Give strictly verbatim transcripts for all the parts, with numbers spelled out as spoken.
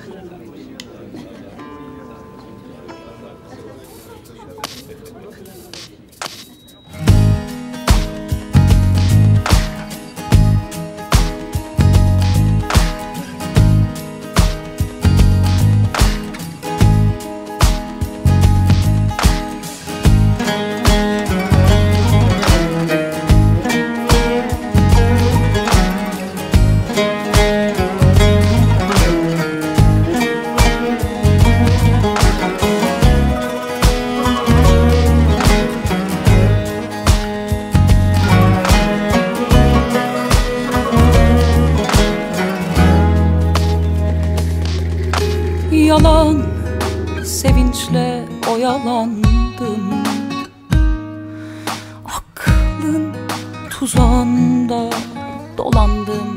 Yalan sevinçle oyalandım, aklın tuzağında dolandım.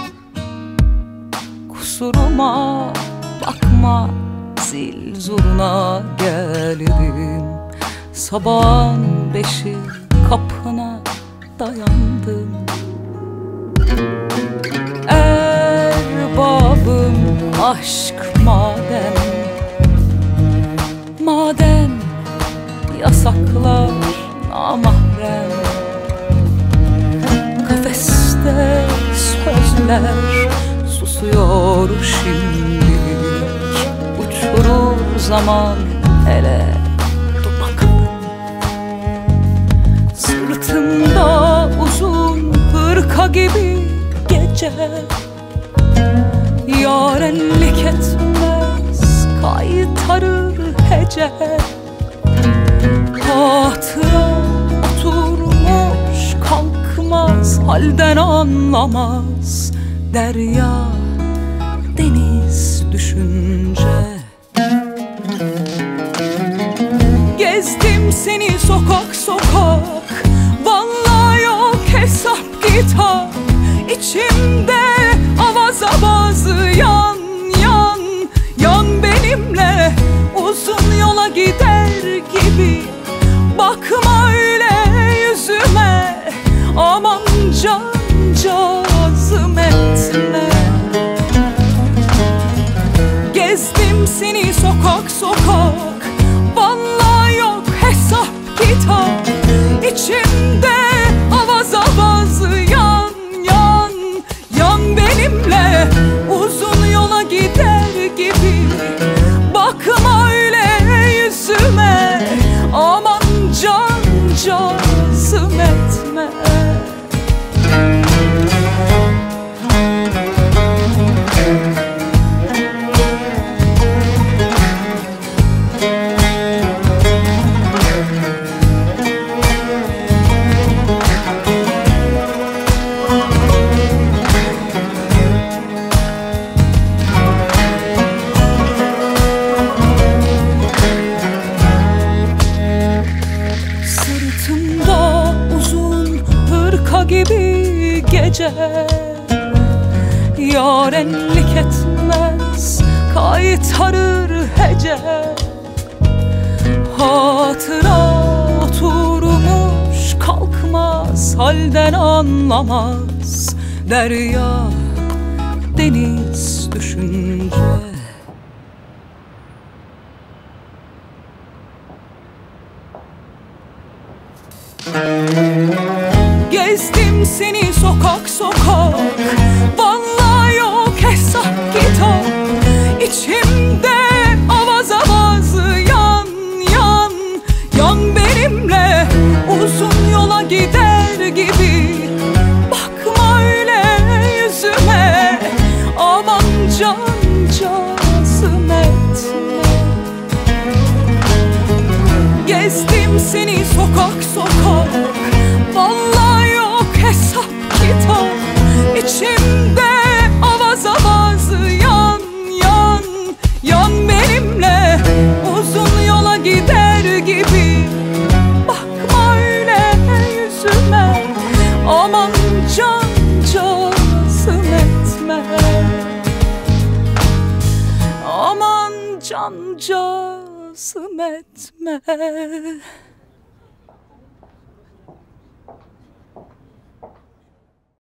Kusuruma bakma, zil zurna geldim. Sabahın beşi kapına dayandım. Erbabım aşk madem, madem yasaklar namahrem. Kafeste sözler susuyor şimdilik. Uçurur zaman hele dur bakalım. Sırtımda uzun hırka gibi gece, yarenlik etmez kaytarır hece. Hatıra oturmuş kalkmaz, halden anlamaz derya deniz düşünce. Gezdim seni sokak sokak, vallahi yok hesap kitap. İçimde avaz avaz yan yan yan benimle uzun yola gider gibi. Bakma öyle yüzüme, aman can cazım etme. Gezdim seni sokak sokak, vallahi yok hesap kitap. İçimde avaz avaz yan yan yan benimle uzun yola gider gibi. Bakma öyle yüzüme, aman can cazım etme. Sırtımda uzun hırka gibi gece, yarenlik etmez kaytarır hece. Hatıra oturmuş kalkmaz, halden anlamaz derya deniz düşünce. Gezdim seni sokak sokak, vallahi yok hesap kitap. İçimde avaz avaz yan yan yan benimle uzun yola gider gibi. Bakma öyle yüzüme, aman can cazım etme. Gezdim seni sokak sokak, vallahi yok hesap kitap. İçimde avaz avaz yan yan yan benimle uzun yola gider gibi. Bakma öyle yüzüme, aman can cazım etme. Aman can cazım etme.